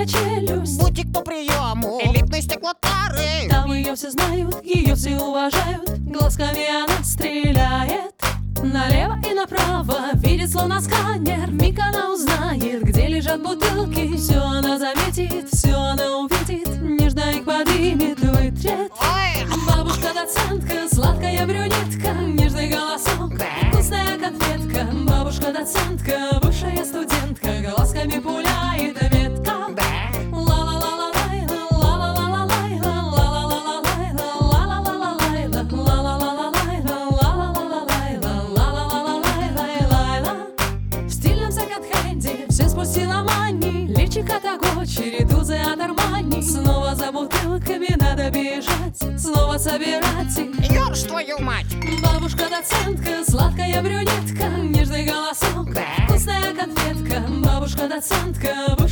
белая челюсть. Бутик по приему, элитной стеклотары. Там ее все знают, ее все уважают. Глазками она стреляет налево и направо, видит словно сканер. Миг она узнает, где лежат бутылки. Все она заметит, все она увидит. Нежно их поднимет, вытрет. Бабушка-доцентка, сладкая брюнетка, нежный голосок, вкусная конфетка. Бабушка-доцентка, высшая студентка, глазками пуляет метко. Все спустила мани, личико того, чередузы от Армани. Снова за бутылками надо бежать, снова собирать их. Ёрш, твою мать! Бабушка-доцентка, сладкая брюнетка, нежный голосок, вкусная конфетка. Бабушка-доцентка,